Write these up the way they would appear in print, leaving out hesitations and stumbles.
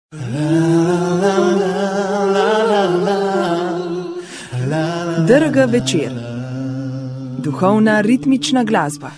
Drga večer. Duhovna ritmična glasba.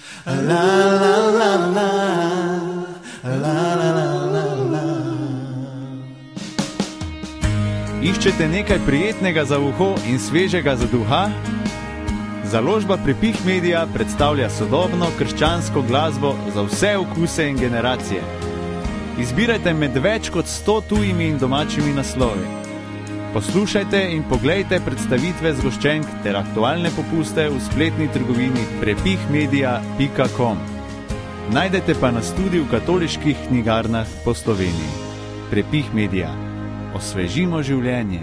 Iščete nekaj prijetnega za uho in svežega za duha? Založba Prepih Media predstavlja sodobno krščansko glasbo za vse okuse in generacije. Izbirajte med več kot 100 tujimi in domačimi naslovi. Poslušajte in poglejte predstavitve zgoščenk ter aktualne popuste v spletni trgovini prepihmedia.com. Najdete pa nas tudi v katoliških knjigarnah po Sloveniji. Prepih Media. Osvežimo življenje.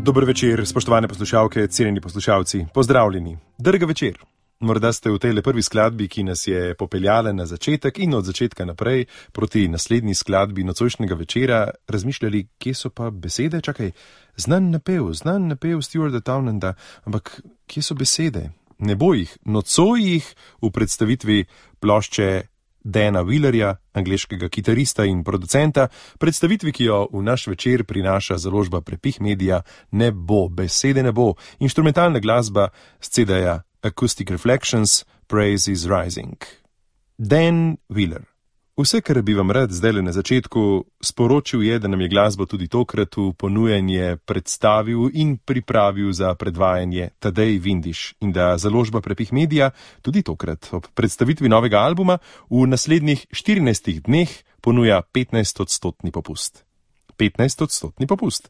Dober večer, spoštovane poslušalke, cenjeni poslušalci, pozdravljeni. Drga večer. Morda ste v tej prvi skladbi, ki nas je popeljala na začetek in od začetka naprej proti naslednji skladbi nocojšnjega večera, razmišljali, kje so pa besede? Čakaj, znan napev Stuarta Townenda, ampak kje so besede? Ne bo jih, nocoj jih v predstavitvi plošče Dana Wheelerja, angleškega kitarista in producenta, predstavitvi, ki jo v naš večer prinaša založba Prepih Media, ne bo, besede ne bo, inštrumentalna glasba s CD-ja Acoustic Reflections, Praise is Rising. Dan Wheeler. Vse, kar bi vam rad zdaj na začetku sporočil, je, da nam je glasbo tudi tokrat v ponujanje predstavil in pripravil za predvajanje Tadej Vindiš in da založba Prepih Media tudi tokrat ob predstavitvi novega albuma v naslednjih 14 dneh ponuja 15% popust. 15% popust.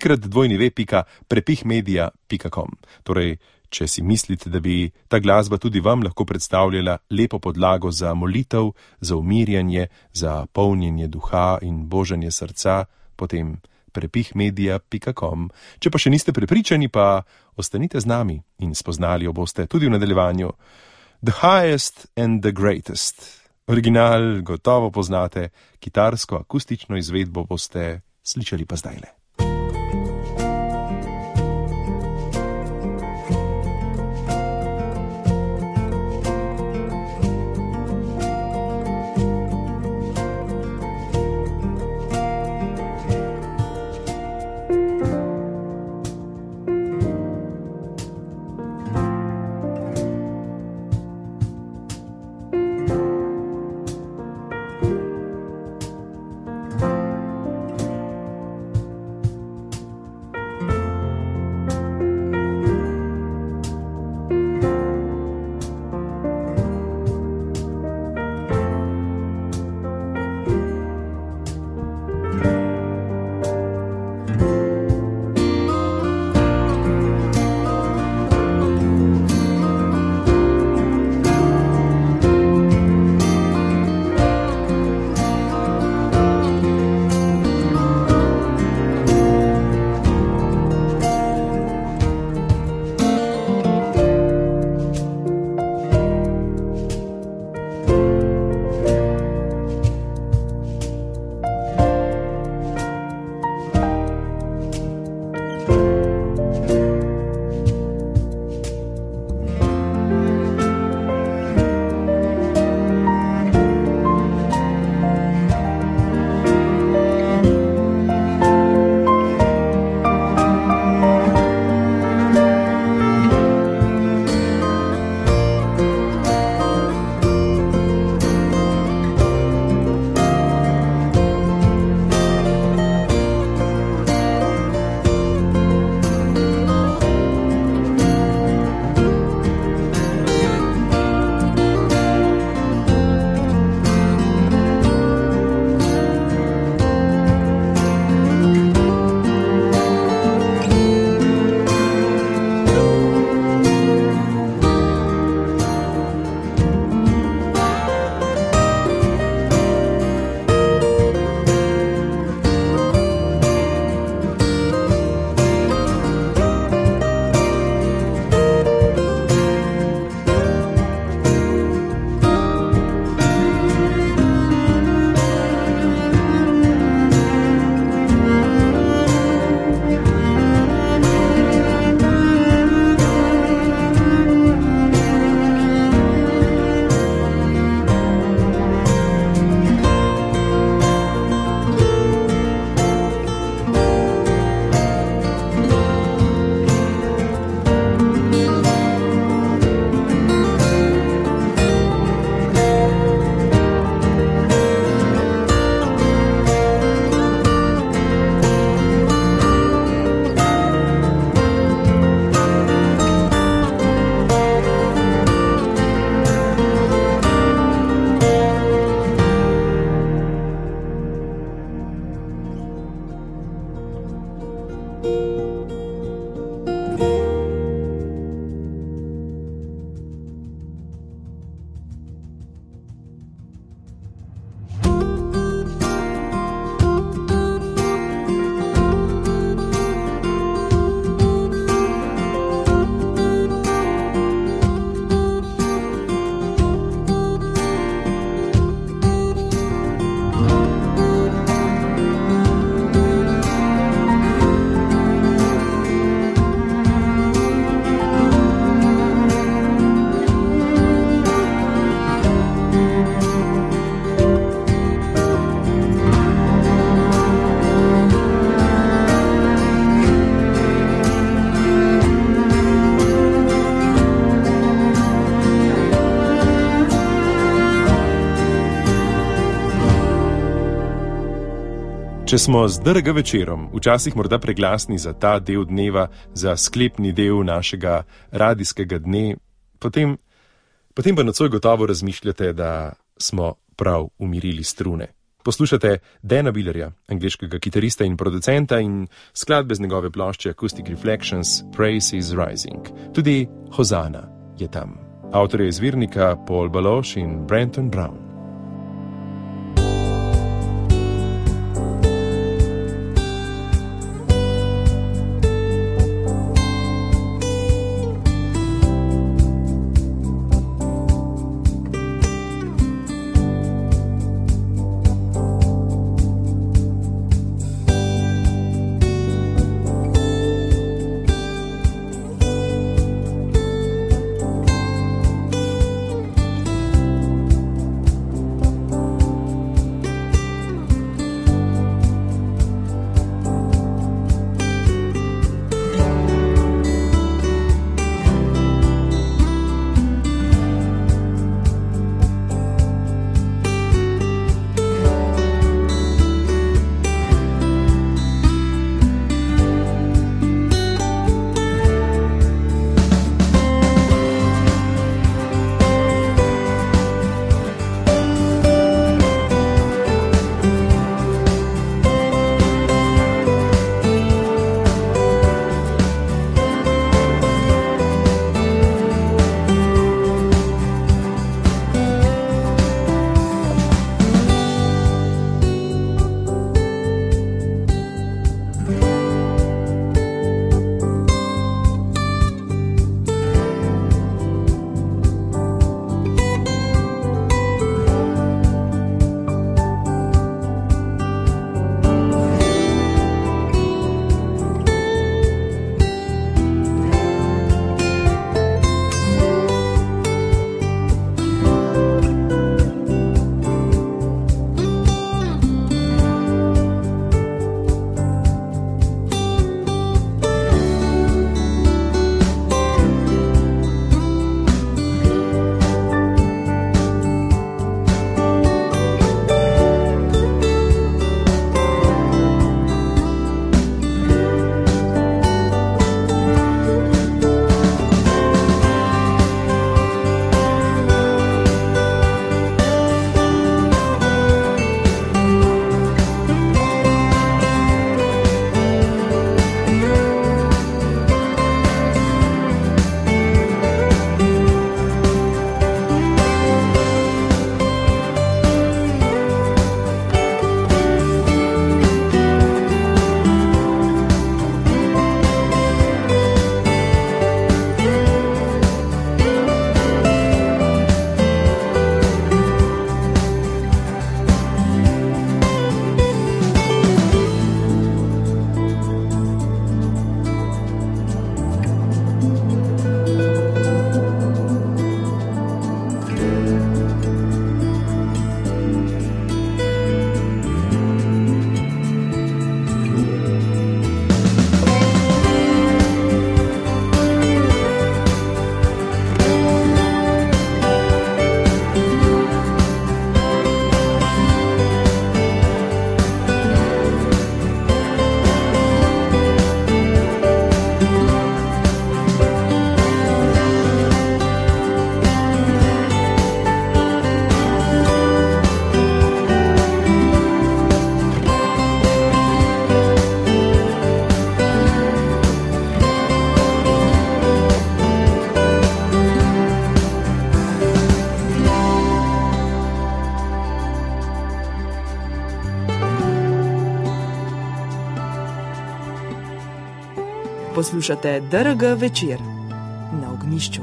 3x2.prepihmedia.com. Torej, če si mislite, da bi ta glasba tudi vam lahko predstavljala lepo podlago za molitev, za umirjanje, za polnjenje duha in božanje srca, potem prepihmedia.com. Če pa še niste prepričani, pa ostanite z nami in spoznali jo boste tudi v nadaljevanju. The Highest and the Greatest. Original gotovo poznate, kitarsko akustično izvedbo boste slišali pa zdajle. Če smo z DRG večerom včasih morda preglasni za ta del dneva, za sklepni del našega radijskega dne, potem pa nocoj gotovo razmišljate, da smo prav umirili strune. Poslušate Dana Billerja, angleškega kitarista in producenta, in skladbe z njegove plošče Acoustic Reflections, Praise is Rising. Tudi Hozana je tam. Avtorje izvirnika Paul Baloche in Brenton Brown. Poslušate DRG večer na Ognjišču.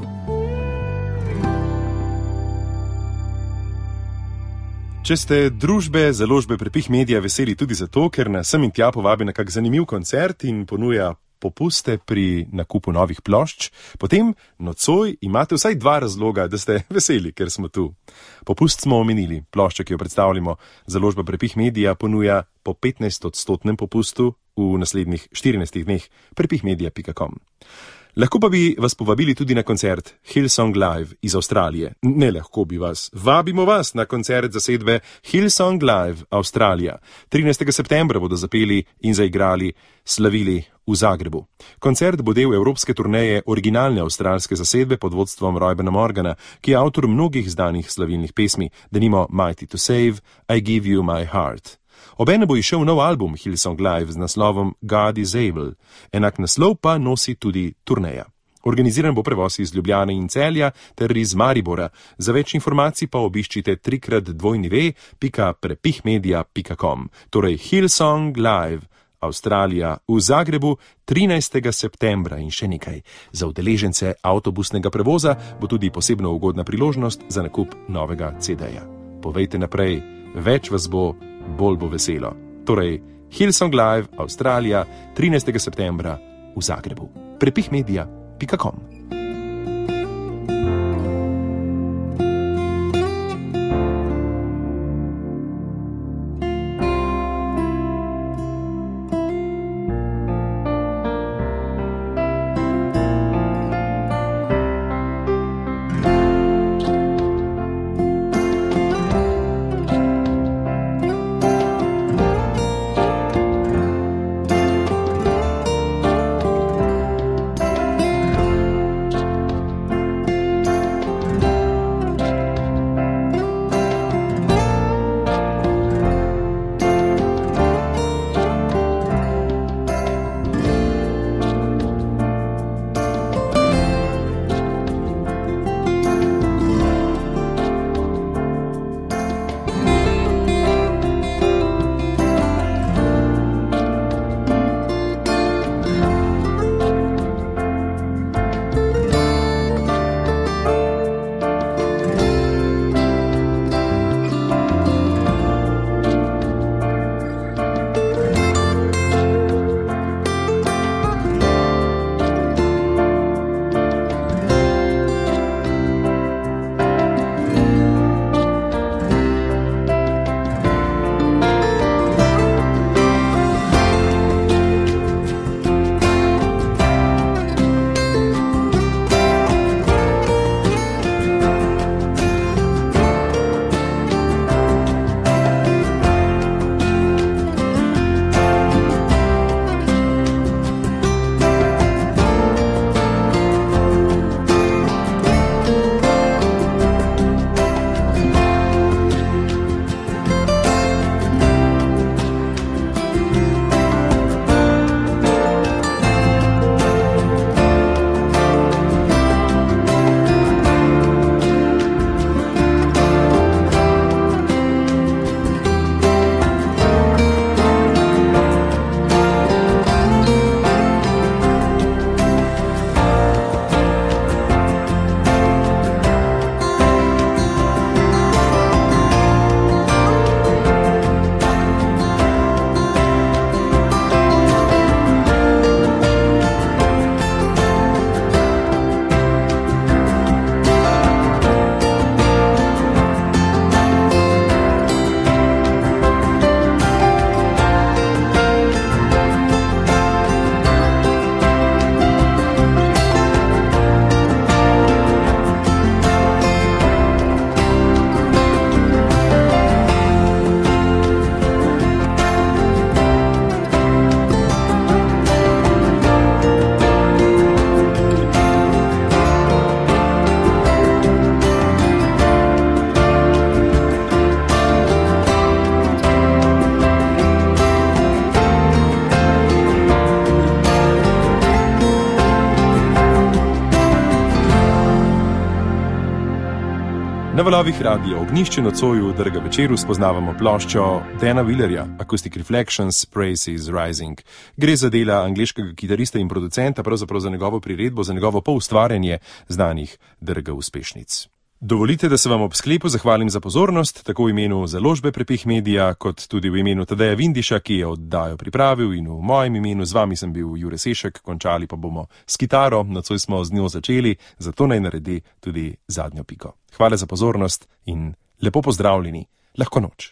Če ste družbe založbe Prepih Media veseli tudi zato, ker nas sem in tja povabi na kak zanimiv koncert in ponuja popuste pri nakupu novih plošč, potem nocoj imate vsaj dva razloga, da ste veseli, ker smo tu. Popust smo omenili. Plošča, ki jo predstavljamo, založba Prepih Media ponuja po 15% popustu v naslednjih 14 dneh prepihmedia.com. Lahko pa bi vas povabili tudi na koncert Hillsong Live iz Avstralije. Ne lahko bi vas, vabimo vas na koncert zasedbe Hillsong Live Avstralija. 13. septembra bodo zapeli in zaigrali Slavili v Zagrebu. Koncert bo del evropske turneje originalne avstralske zasedbe pod vodstvom Roybena Morgana, ki je avtor mnogih znanih slavilnih pesmi, denimo Mighty to Save, I Give You My Heart. Obenem bo izšel nov album Hillsong Live z naslovom God is Able, enak naslov pa nosi tudi turneja. Organiziran bo prevoz iz Ljubljane in Celja ter iz Maribora. Za več informacij pa obiščite 3x2v.prepihmedia.com. Torej Hillsong Live Avstralija v Zagrebu 13. septembra in še nekaj. Za udeležence avtobusnega prevoza bo tudi posebno ugodna priložnost za nakup novega CD-ja. Povejte naprej, več vas bo, bolj bo veselo. Torej, Hillsong Live Avstralija 13. septembra v Zagrebu. prepihmedia.com. Na valovih radia Ognjišče nocoj v Drga večeru spoznavamo ploščo Dana Wheelerja, Acoustic Reflections, Praise is Rising. Gre za dela angleškega kitarista in producenta, pravzaprav za njegovo priredbo, za njegovo poustvarjanje znanih Drga uspešnic. Dovolite, da se vam ob sklepu zahvalim za pozornost, tako v imenu založbe Prepih Media, kot tudi v imenu Tadeja Vindiša, ki je oddajo pripravil, in v mojem imenu. Z vami sem bil Jure Sešek, končali pa bomo s kitaro, nocoj smo z njo začeli, zato naj naredi tudi zadnjo piko. Hvala za pozornost in lepo pozdravljeni, lahko noč.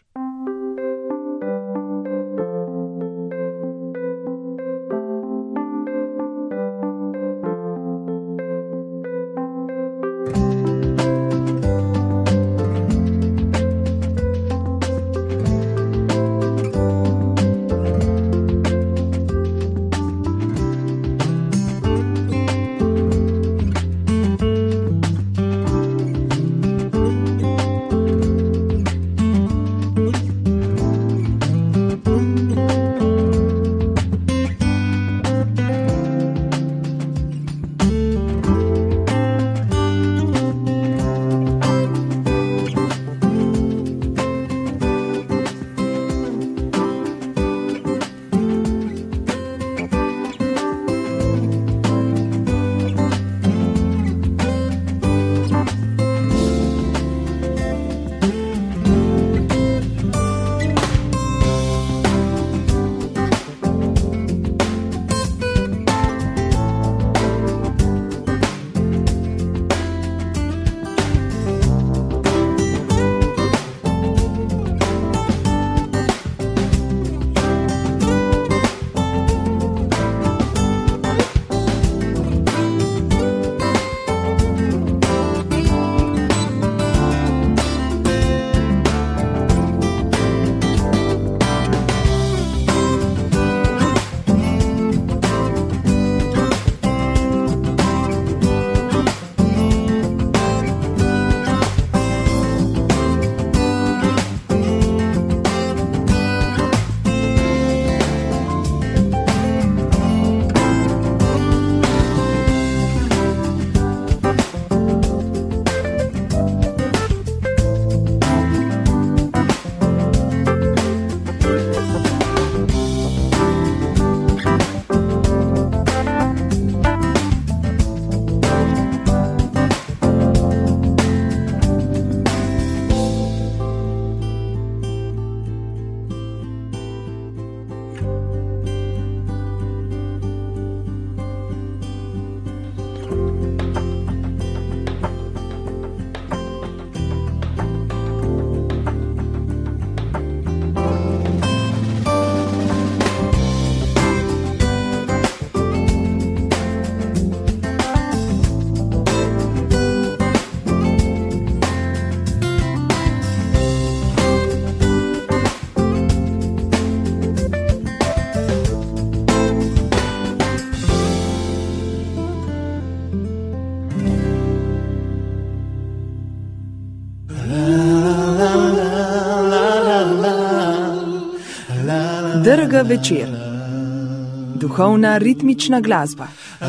Drga večer. Duhovna ritmična glasba.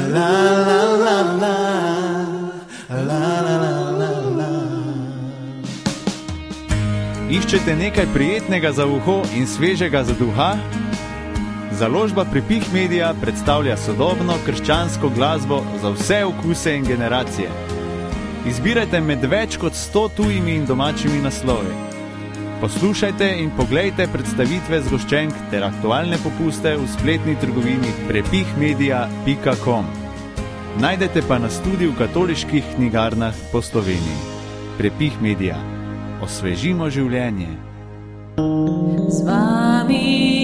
Iščete nekaj prijetnega za uho in svežega za duha? Založba Prepih Media predstavlja sodobno krščansko glasbo za vse okuse in generacije. Izbirajte med več kot 100 tujimi in domačimi naslovi. Poslušajte in poglejte predstavitve zgoščenk ter aktualne popuste v spletni trgovini prepihmedia.com. Najdete pa nas tudi v katoliških knjigarnah po Sloveniji. Prepih Media. Osvežimo življenje. Z vami